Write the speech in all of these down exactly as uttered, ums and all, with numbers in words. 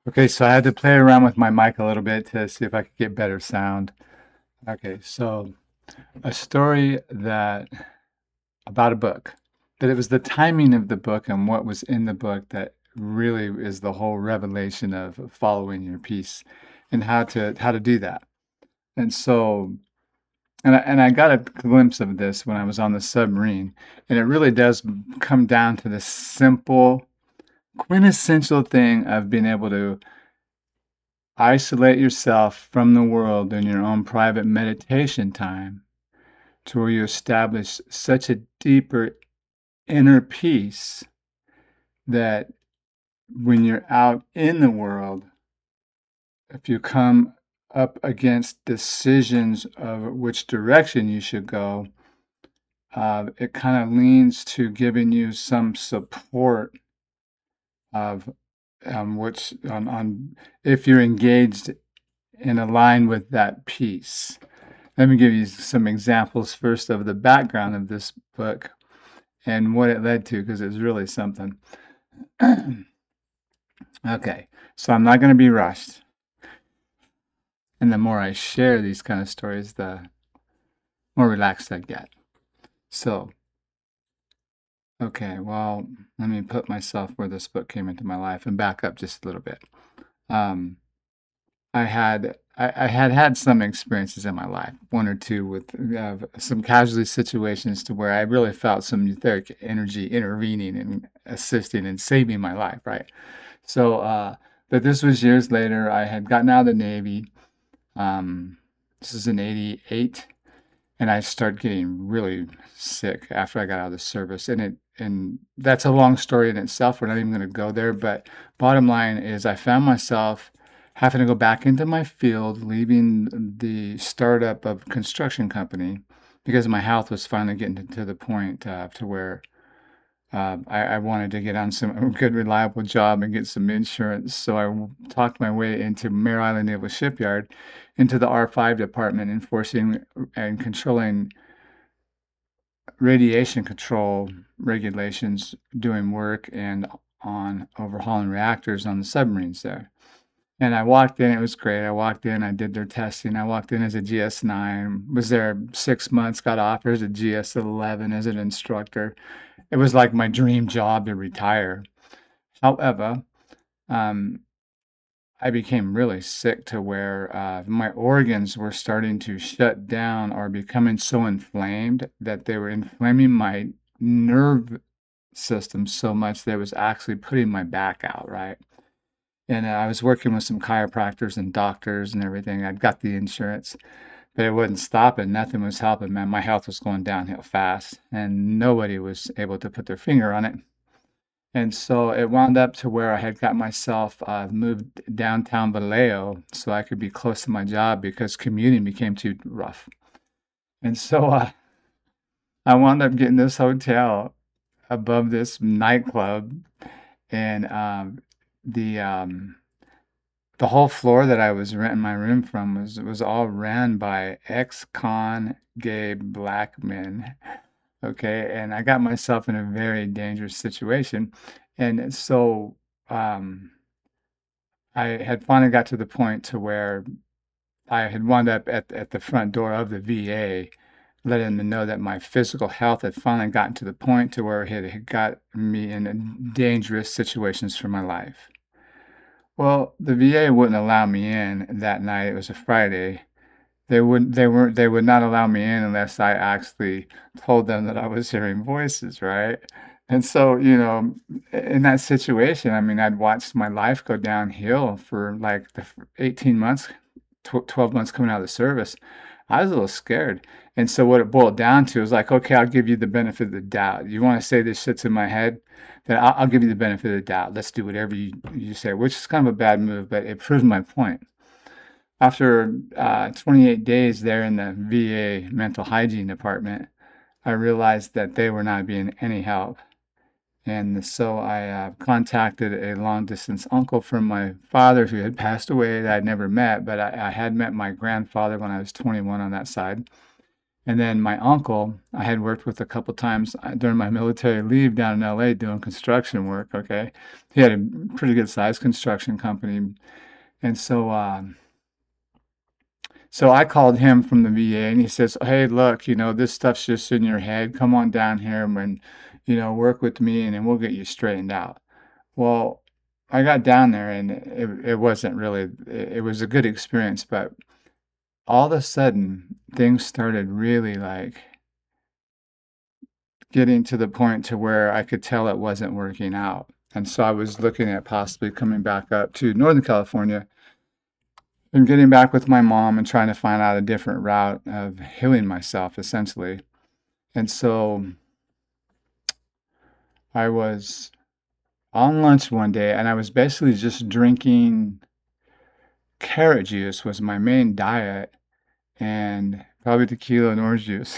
Okay, so I had to play around with my mic a little bit to see if I could get better sound. Okay, so a story that about a book, that it was the timing of the book and what was in the book that really is the whole revelation of following your peace and how to how to do that. And so and I, and I got a glimpse of this when I was on the submarine, and it really does come down to the simple, quintessential thing of being able to isolate yourself from the world in your own private meditation time to where you establish such a deeper inner peace that when you're out in the world, if you come up against decisions of which direction you should go, uh, it kind of leans to giving you some support of um, which on, on if you're engaged in a line with that peace. Let me give you some examples first of the background of this book and what it led to, because it's really something. Okay, so I'm not going to be rushed. And the more I share these kind of stories, the more relaxed I get. So, okay, well, let me put myself where this book came into my life and back up just a little bit. Um, I had I, I had had some experiences in my life, one or two with uh, some casualty situations to where I really felt some etheric energy intervening and assisting and saving my life, right? So, uh, but this was years later. I had gotten out of the Navy. Um, this is in eighty-eight, and I started getting really sick after I got out of the service. And it and that's a long story in itself. We're not even going to go there. But bottom line is, I found myself having to go back into my field, leaving the startup of a construction company because my health was finally getting to, to the point uh, to where uh, I, I wanted to get on some good, reliable job and get some insurance. So I w- talked my way into Mare Island Naval Shipyard, into the R five department, enforcing and controlling radiation control regulations, doing work and on overhauling reactors on the submarines there. And I walked in, it was great. I walked in, I did their testing. I walked in as a G S nine, was there six months, got offered as a G S eleven as an instructor. It was like my dream job to retire. However, um, I became really sick to where uh, my organs were starting to shut down or becoming so inflamed that they were inflaming my nerve system so much that it was actually putting my back out, right? And uh, I was working with some chiropractors and doctors and everything. I'd got the insurance, but it wasn't stopping. Nothing was helping, man. My health was going downhill fast, and nobody was able to put their finger on it. And so it wound up to where I had got myself uh, moved downtown Vallejo so I could be close to my job because commuting became too rough. And so uh, I wound up getting this hotel above this nightclub, and um, the um, the whole floor that I was renting my room from was was all ran by ex-con gay black men. Okay, and I got myself in a very dangerous situation, and so um, I had finally got to the point to where I had wound up at at the front door of the V A, letting them know that my physical health had finally gotten to the point to where it had got me in dangerous situations for my life. Well, the V A wouldn't allow me in that night. It was a Friday. They would they weren't they would not allow me in unless I actually told them that I was hearing voices, right? And so, you know, in that situation, I mean, I'd watched my life go downhill for like the eighteen months, tw- twelve months coming out of the service. I was a little scared. And so what it boiled down to is like, okay, I'll give you the benefit of the doubt. You want to say this shit's in my head? Then I'll, I'll give you the benefit of the doubt. Let's do whatever you, you say, which is kind of a bad move, but it proves my point. After uh, twenty-eight days there in the V A mental hygiene department, I realized that they were not being any help. And so I uh, contacted a long distance uncle from my father who had passed away that I'd never met, but I, I had met my grandfather when I was twenty-one on that side. And then my uncle, I had worked with a couple times uh, during my military leave down in L A doing construction work. Okay. He had a pretty good sized construction company. And so, um, so I called him from the V A and he says, "Hey, look, you know, this stuff's just in your head. Come on down here and, you know, work with me and then we'll get you straightened out." Well, I got down there and it, it wasn't really, it, it was a good experience, but all of a sudden things started really like getting to the point to where I could tell it wasn't working out. And so I was looking at possibly coming back up to Northern California and getting back with my mom and trying to find out a different route of healing myself, essentially. And so I was on lunch one day and I was basically just drinking carrot juice was my main diet and probably tequila and orange juice.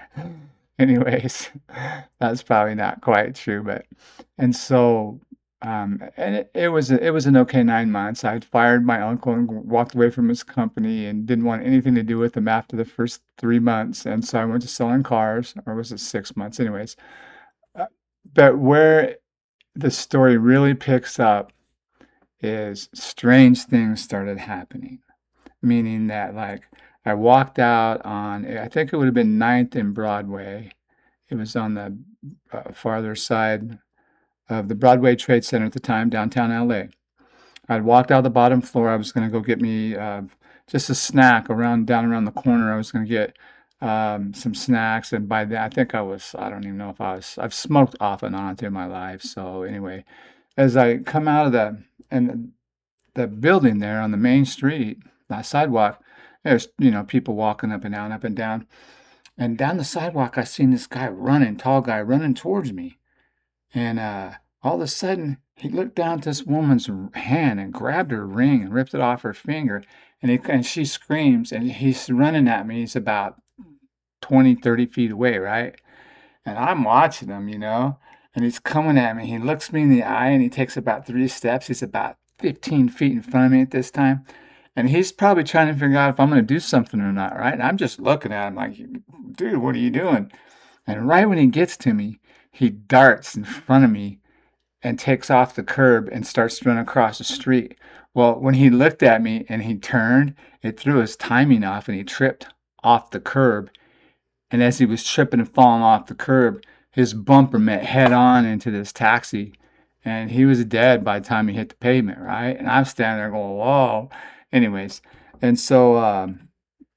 Anyways, that's probably not quite true, but and so um, and it, it was a, it was an okay nine months. I'd fired my uncle and walked away from his company and didn't want anything to do with him after the first three months. And so I went to selling cars, or was it six months? Anyways, uh, but where the story really picks up is strange things started happening, meaning that like I walked out on, I think it would have been Ninth and Broadway. It was on the uh, farther side of the Broadway Trade Center at the time, downtown L A. I'd walked out the bottom floor. I was going to go get me uh, just a snack around down around the corner. I was going to get um, some snacks, and by then I think I was, I don't even know if I was, I've smoked off and on through my life. So anyway, as I come out of the and the building there on the main street, that sidewalk, there's, you know, people walking up and down, up and down. And down the sidewalk, I seen this guy running, tall guy running towards me. And uh, all of a sudden, he looked down at this woman's hand and grabbed her ring and ripped it off her finger. And, he, and she screams, and he's running at me. He's about twenty, thirty feet away, right? And I'm watching him, you know, and he's coming at me. He looks me in the eye, and he takes about three steps. He's about fifteen feet in front of me at this time. And he's probably trying to figure out if I'm going to do something or not, right? And I'm just looking at him like, "Dude, what are you doing?" And right when he gets to me, he darts in front of me and takes off the curb and starts to run across the street. Well, when he looked at me and he turned, it threw his timing off and he tripped off the curb. And as he was tripping and falling off the curb, his bumper met head on into this taxi. And he was dead by the time he hit the pavement, right? And I'm standing there going, whoa. Anyways, and so um,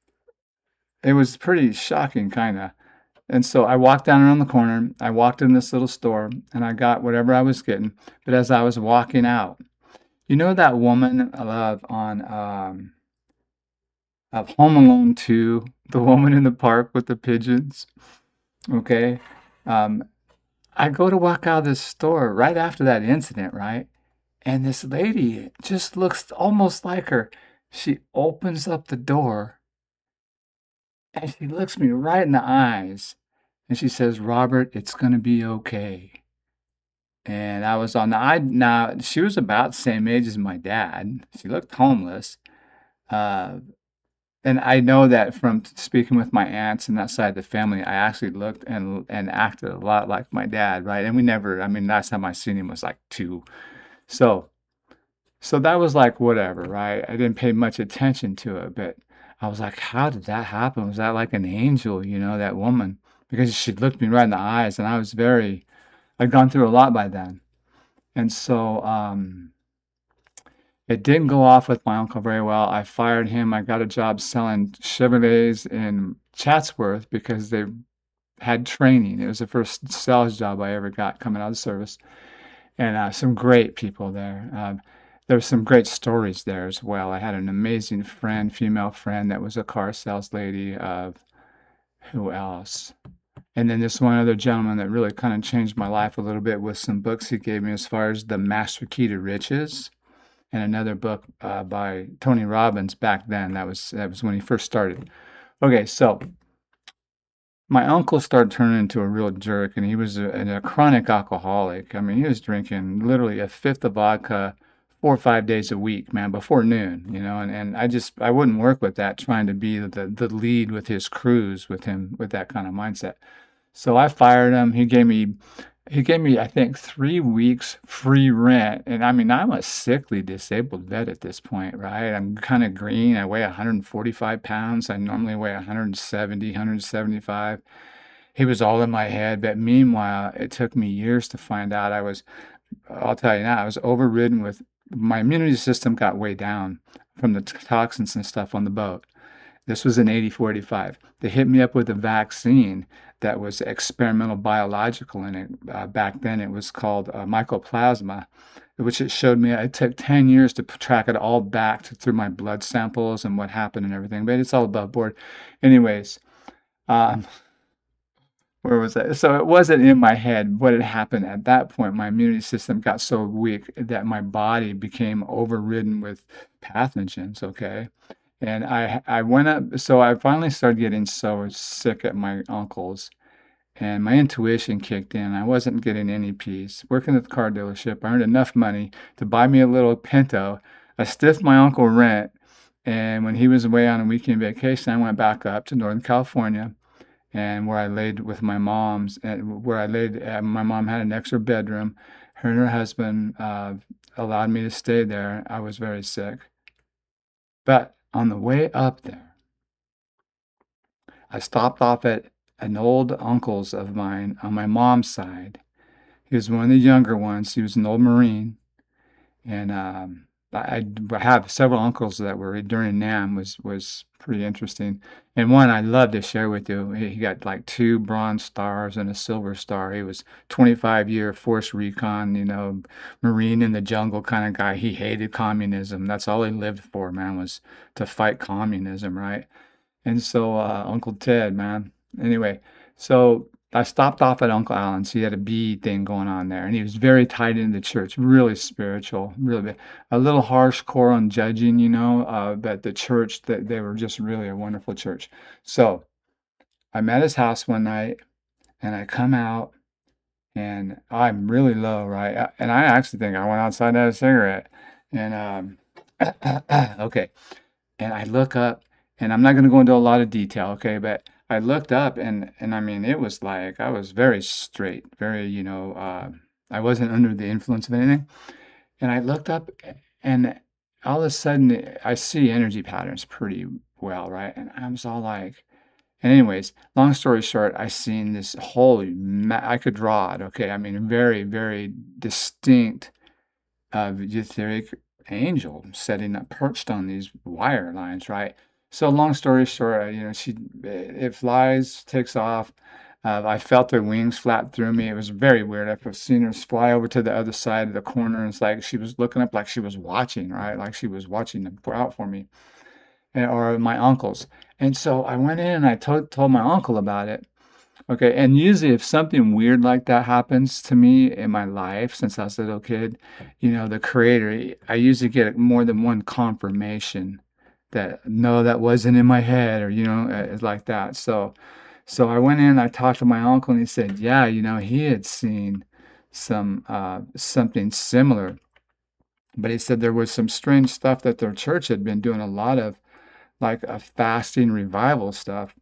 it was pretty shocking, kind of. And so I walked down around the corner. I walked in this little store, and I got whatever I was getting. But as I was walking out, you know that woman I love on um, of Home Alone two, the woman in the park with the pigeons? Okay. Um, I go to walk out of this store right after that incident, right? And this lady just looks almost like her. She opens up the door and she looks me right in the eyes and she says, "Robert, it's going to be okay." And I was on the, I, now she was about the same age as my dad. She looked homeless. Uh, and I know that from speaking with my aunts and that side of the family, I actually looked and and acted a lot like my dad, right? And we never, I mean, last time I seen him was like two. So, so that was like whatever, right? I didn't pay much attention to it, but I was like, how did that happen? Was that like an angel, you know, that woman? Because she looked me right in the eyes, and I was very, I'd gone through a lot by then. And so um, it didn't go off with my uncle very well. I fired him. I got a job selling Chevrolets in Chatsworth because they had training. It was the first sales job I ever got coming out of service. And uh, some great people there. Um, there were some great stories there as well. I had an amazing friend, female friend, that was a car sales lady. Of who else? And then this one other gentleman that really kind of changed my life a little bit with some books he gave me as far as The Master Key to Riches, and another book uh, by Tony Robbins back then. That was that was when he first started. Okay, so my uncle started turning into a real jerk, and he was a, a chronic alcoholic. I mean, he was drinking literally a fifth of vodka, four or five days a week, man, before noon, you know, and, and I just, I wouldn't work with that, trying to be the, the lead with his crews, with him, with that kind of mindset. So I fired him. He gave me, he gave me, I think, three weeks free rent. And I mean, I'm a sickly disabled vet at this point, right? I'm kind of green. I weigh one hundred forty-five pounds. I normally weigh one hundred seventy, one hundred seventy-five. He was all in my head. But meanwhile, it took me years to find out I was, I'll tell you now, I was overridden with, my immunity system got way down from the toxins and stuff on the boat. This was in eighty-four, eighty-five. They hit me up with a vaccine that was experimental biological in it. Uh, back then, it was called uh, mycoplasma, which it showed me. It took ten years to track it all back to, through my blood samples and what happened and everything, but it's all above board. Anyways, um, where was I? So it wasn't in my head what had happened at that point. My immunity system got so weak that my body became overridden with pathogens, okay? And I I went up, so I finally started getting so sick at my uncle's, and my intuition kicked in. I wasn't getting any peace. Working at the car dealership, I earned enough money to buy me a little Pinto. I stiffed my uncle rent, and when he was away on a weekend vacation, I went back up to Northern California, and where I laid with my mom's, and where I laid, uh, my mom had an extra bedroom. Her and her husband uh, allowed me to stay there. I was very sick. But on the way up there, I stopped off at an old uncle's of mine on my mom's side. He was one of the younger ones. He was an old Marine. And um, I, I have several uncles that were during NAM, was was pretty interesting. And one I'd love to share with you. He got like two bronze stars and a silver star. He was twenty-five year force recon, you know, Marine in the jungle kind of guy. He hated communism. That's all he lived for, man, was to fight communism, right? And so uh, Uncle Ted, man. Anyway, so I stopped off at Uncle Alan's. He had a bee thing going on there, and he was very tied into the church, really spiritual, really a little harsh core on judging, you know, uh, but the church, that they were just really a wonderful church. So I'm at his house one night, and I come out, and I'm really low, right? Uh, And I actually think I went outside to have a cigarette, and um, okay, and I look up, and I'm not going to go into a lot of detail, okay, but I looked up, and and I mean, it was like I was very straight, very, you know, uh, I wasn't under the influence of anything. And I looked up, and all of a sudden, I see energy patterns pretty well, right? And I was all like, and anyways, long story short, I seen this holy, ma- I could draw it, okay? I mean, very, very distinct uh, etheric angel setting up, perched on these wire lines, right? So long story short, uh, you know, she it flies, takes off. Uh, I felt her wings flap through me. It was very weird. I've seen her fly over to the other side of the corner. And it's like she was looking up, like she was watching, right? Like she was watching them pour out for me, and, or my uncles. And so I went in and I told told my uncle about it. Okay, and usually if something weird like that happens to me in my life since I was a little kid, you know, the creator, I usually get more than one confirmation that no, that wasn't in my head, or you know, uh, it's like that. So, so I went in, I talked to my uncle, and he said, yeah, you know, he had seen some uh, something similar, but he said there was some strange stuff that their church had been doing a lot of, like a fasting revival stuff.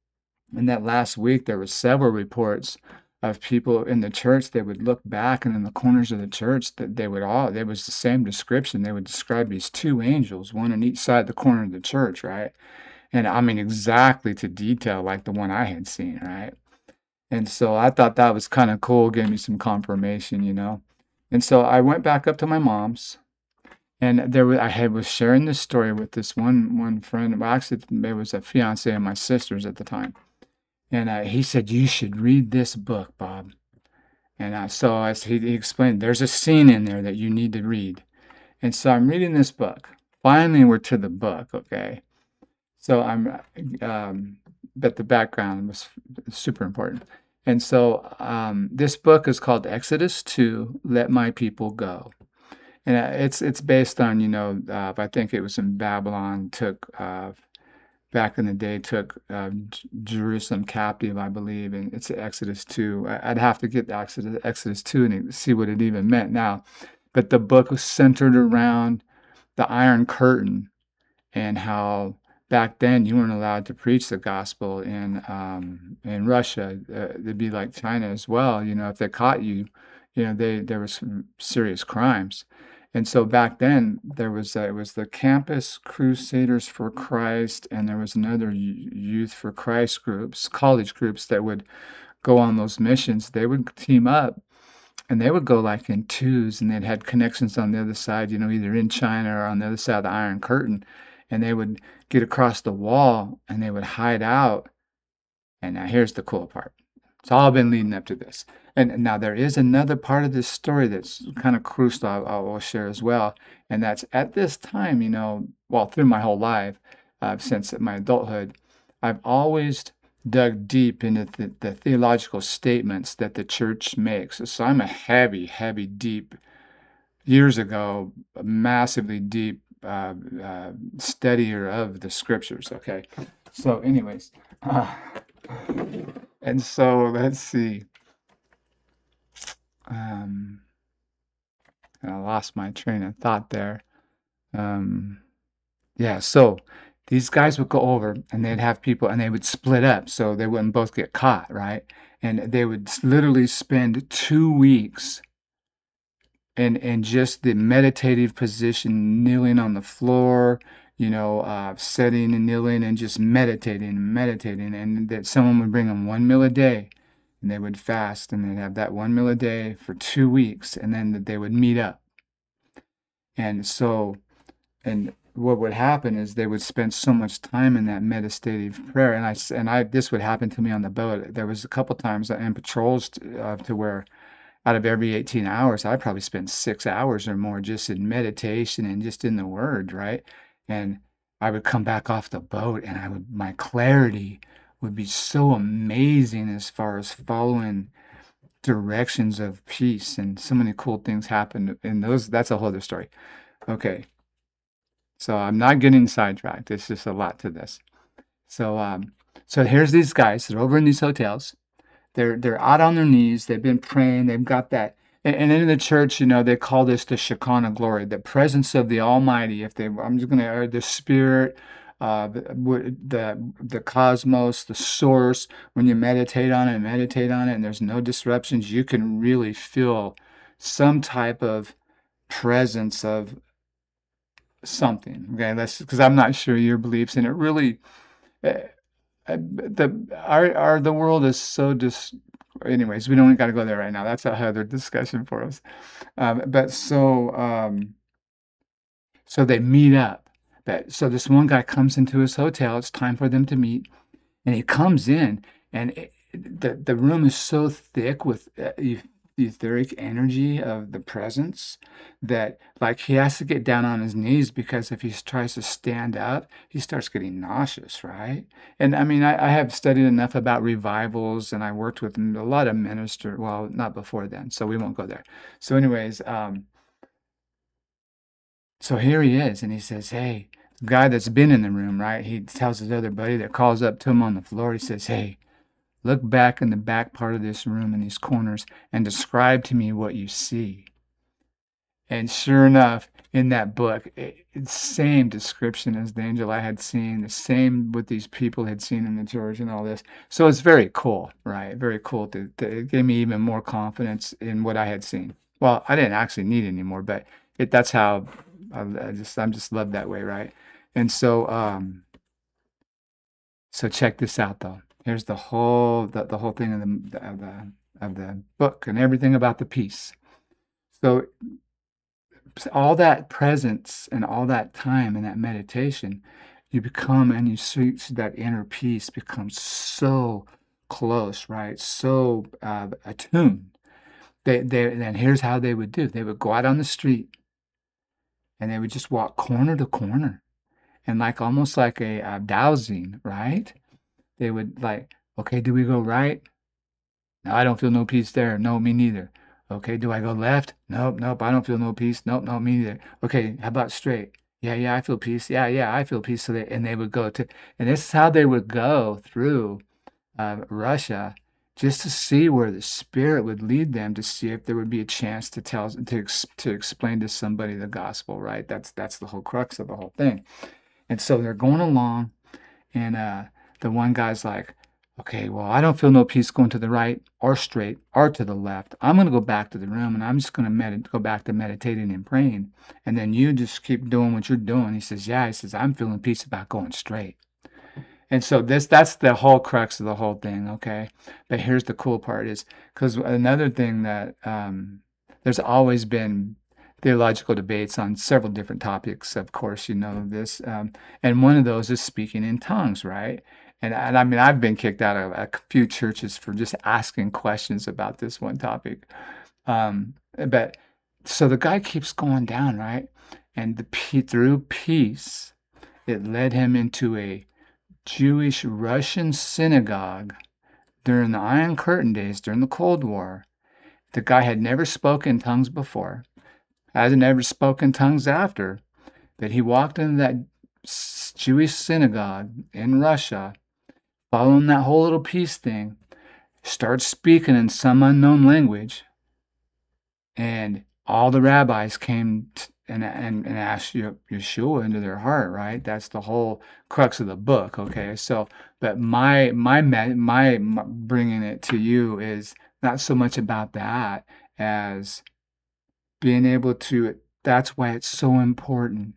And that last week, there were several reports of people in the church. They would look back, and in the corners of the church, that they would all, there was the same description. They would describe these two angels, one on each side of the corner of the church, right? And I mean, exactly to detail, like the one I had seen, right? And so I thought that was kind of cool, gave me some confirmation, you know? And so I went back up to my mom's, and there was, I had was sharing this story with this one one friend. Well, actually, it was a fiance of my sister's at the time. And uh, he said, you should read this book, Bob. And uh, so as he, he explained, there's a scene in there that you need to read. And so I'm reading this book. Finally, we're to the book, okay? So I'm, um, but the background was super important. And so um, this book is called Exodus two, Let My People Go. And uh, it's it's based on, you know, uh, I think it was in Babylon, took uh, back in the day, took uh, J- Jerusalem captive, I believe, and it's Exodus two. I- I'd have to get Exodus, Exodus two and see what it even meant now. but the book was centered around the Iron Curtain and how back then you weren't allowed to preach the gospel in um, in Russia. Uh, it'd be like China as well. You know, if they caught you, you know, they there was some serious crimes. And so back then there was uh, it was the Campus Crusaders for Christ, and there was another y- Youth for Christ groups, college groups that would go on those missions. They would team up and they would go like in twos, and they'd had connections on the other side, you know, either in China or on the other side of the Iron Curtain. And they would get across the wall and they would hide out. And now here's the cool part. It's all been leading up to this. And now there is another part of this story that's kind of crucial I, I will share as well. And that's at this time, you know, well, through my whole life, uh, since my adulthood, I've always dug deep into the, the theological statements that the church makes. So I'm a heavy, heavy, deep, years ago, massively deep uh, uh, studier of the scriptures. Okay. So, anyways, uh, and so let's see. Um, I lost my train of thought there. Um, yeah. So these guys would go over and they'd have people and they would split up so they wouldn't both get caught, right? And they would literally spend two weeks in in just the meditative position, kneeling on the floor, you know, uh, sitting and kneeling and just meditating and meditating. And that someone would bring them one meal a day, and they would fast, and they'd have that one meal a day for two weeks, and then they would meet up. And so, and what would happen is they would spend so much time in that meditative prayer. And I s- and I this would happen to me on the boat. There was a couple times in patrols to, uh, to where out of every eighteen hours, I probably spent six hours or more just in meditation and just in the word, right? And I would come back off the boat and I would, my clarity would be so amazing as far as following directions of peace, and so many cool things happened in those. That's a whole other story. Okay. So I'm not getting sidetracked. There's just a lot to this. So, um, so here's these guys. They're over in these hotels. They're they're out on their knees. They've been praying. They've got that. And, and in the church, you know, they call this the Shekinah glory, the presence of the Almighty. If they, I'm just going to, the Spirit, uh, the, the the cosmos, the source. When you meditate on it, meditate on it, and there's no disruptions, you can really feel some type of presence of something. Okay, that's because I'm not sure your beliefs, and it really. Uh, uh, the our, our the world is so dis anyways, we don't got to go there right now. That's a other discussion for us. Um, but so um, so they meet up. But so this one guy comes into his hotel. It's time for them to meet, and he comes in, and it, the the room is so thick with uh, e- etheric energy of the presence that like he has to get down on his knees, because if he tries to stand up, he starts getting nauseous, right? And I mean, I, I have studied enough about revivals, and I worked with a lot of minister. Well, not before then, so we won't go there. So, anyways, um, so here he is, and he says, "Hey." The guy that's been in the room, right? He tells his other buddy that calls up to him on the floor. He says, "Hey, look back in the back part of this room in these corners and describe to me what you see." And sure enough, in that book, it, it's same description as the angel I had seen, the same what these people had seen in the church and all this. So it's very cool, right? Very cool. To, to, it gave me even more confidence in what I had seen. Well, I didn't actually need it anymore, but it that's how I, I just I'm just loved that way, right? And so um, so check this out though. Here's the whole the, the whole thing of the of the of the book and everything about the peace. So all that presence and all that time and that meditation, you become and you see that inner peace becomes so close, right? So uh, attuned. They they and here's how they would do. They would go out on the street and they would just walk corner to corner and like almost like a, a dowsing, right? They would like, okay, do we go right? No, I don't feel no peace there. No, me neither. Okay, do I go left? Nope, nope, I don't feel no peace. Nope, no, me neither. Okay, how about straight? Yeah, yeah, I feel peace. Yeah, yeah, I feel peace. So they, and they would go to, and this is how they would go through uh, Russia, just to see where the Spirit would lead them, to see if there would be a chance to tell to ex to explain to somebody the gospel, right? That's that's the whole crux of the whole thing. And so they're going along, and uh, the one guy's like, "Okay, well, I don't feel no peace going to the right or straight or to the left. I'm going to go back to the room, and I'm just going to med- go back to meditating and praying. And then you just keep doing what you're doing." He says, "Yeah." He says, "I'm feeling peace about going straight." And so this that's the whole crux of the whole thing, okay? But here's the cool part is because another thing that um, there's always been theological debates on several different topics. Of course, you know this, um, and one of those is speaking in tongues, right? And, and I mean, I've been kicked out of a few churches for just asking questions about this one topic. Um, but so the guy keeps going down, right? And the pe- through peace, it led him into a Jewish Russian synagogue during the Iron Curtain days, during the Cold War. The guy had never spoken tongues before, hasn't ever spoken tongues after, but he walked into that Jewish synagogue in Russia, following that whole little peace thing, started speaking in some unknown language, and all the rabbis came t- and, and, and asked Yeshua into their heart, right? That's the whole crux of the book, okay? So, but my, my, my, my bringing it to you is not so much about that as being able to, that's why it's so important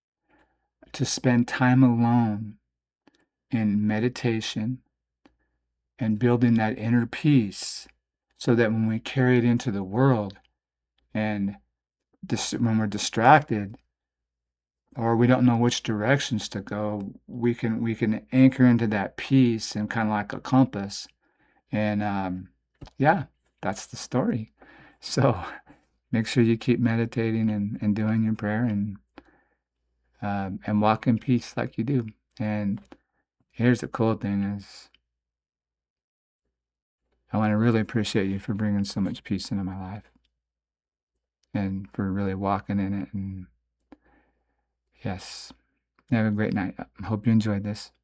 to spend time alone in meditation and building that inner peace so that when we carry it into the world and dis- when we're distracted or we don't know which directions to go, we can we can anchor into that peace and kind of like a compass. And um, yeah, that's the story. So make sure you keep meditating and, and doing your prayer and um, and walk in peace like you do. And here's the cool thing is I want to really appreciate you for bringing so much peace into my life and for really walking in it. And yes, have a great night. I hope you enjoyed this.